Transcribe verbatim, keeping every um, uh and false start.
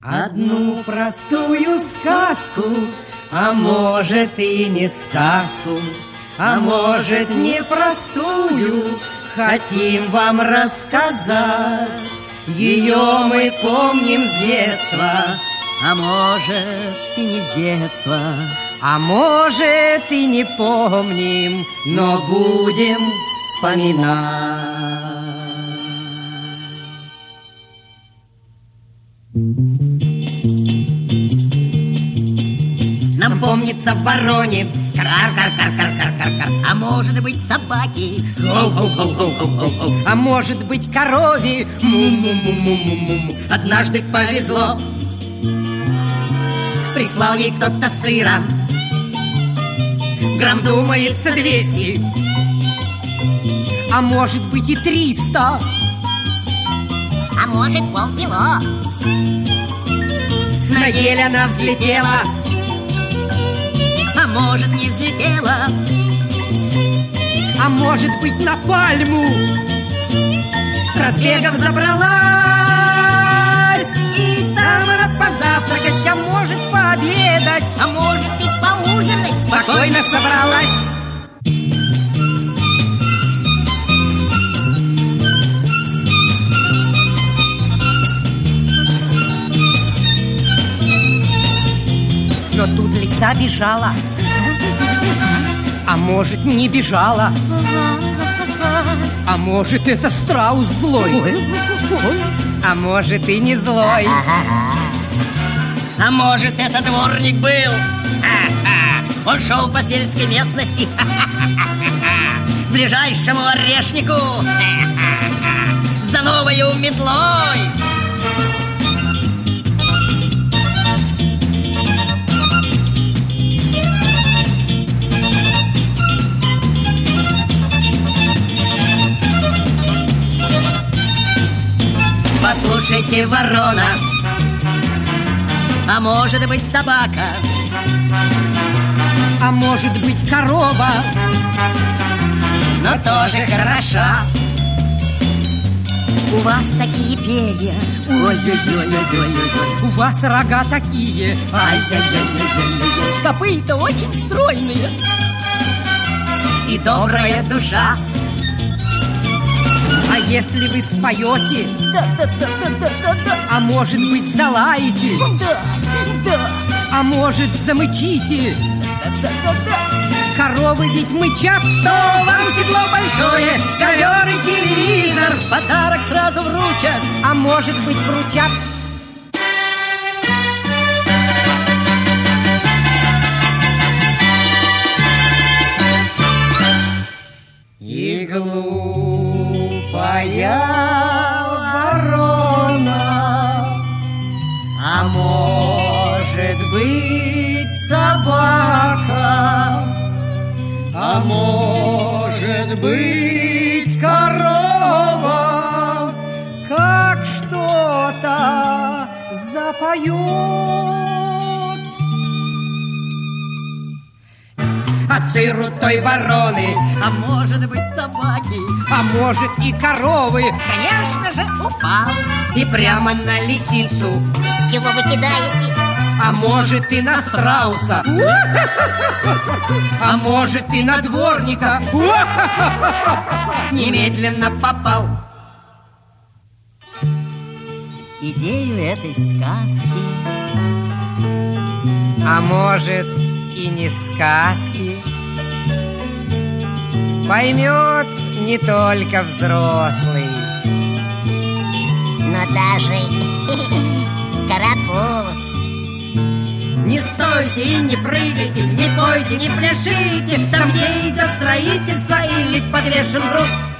Одну простую сказку, а может и не сказку, а может непростую, хотим вам рассказать. Ее мы помним с детства, а может и не с детства, а может и не помним, но будем вспоминать. Нам помнится в вороне кар-кар-кар-кар-кар-кар-кар, а может быть собаки, а может быть корове, му-му-му-му-му-му. Однажды повезло, прислал ей кто-то сыра, грамм, думается, двести, а может быть и триста, а может полкило. На ель она взлетела, а может не взлетела, а может быть на пальму с разбегов забралась, и там она позавтракать, а может пообедать, а может и поужинать спокойно собралась. Но тут лиса бежала, а может не бежала, а может это страус злой, а может и не злой, а может это дворник был, он шел по сельской местности к ближайшему орешнику за новою метлой. Послушайте, ворона, а может быть собака, а может быть корова, но тоже хороша. У вас такие перья, ой-ой-ой-ой-ой-ой, у вас рога такие, ай-яй-яй-яй-яй-яй, копыта очень стройные и добрая душа. А если вы споете, да, да, да, да, да, да, да. а может быть залаете, да, да. а может замычите, да, да, да, да. Коровы ведь мычат, то вам седло большое, ковер и телевизор подарок сразу вручат, а может быть вручат. И глупая ворона, а может быть собака, а может быть корова, как что-то запоет. А сыру той вороны, а может быть собаки, а может и коровы, конечно же, упал и прямо на лисицу. Чего вы кидаетесь? А может и на страуса, а может и на дворника. Немедленно попал. Идею этой сказки, а может и не сказки, поймет не только взрослый, но даже карапуз. Не стойте и не прыгайте, не пойте, не пляшите там, где идет строительство или подвешен груз.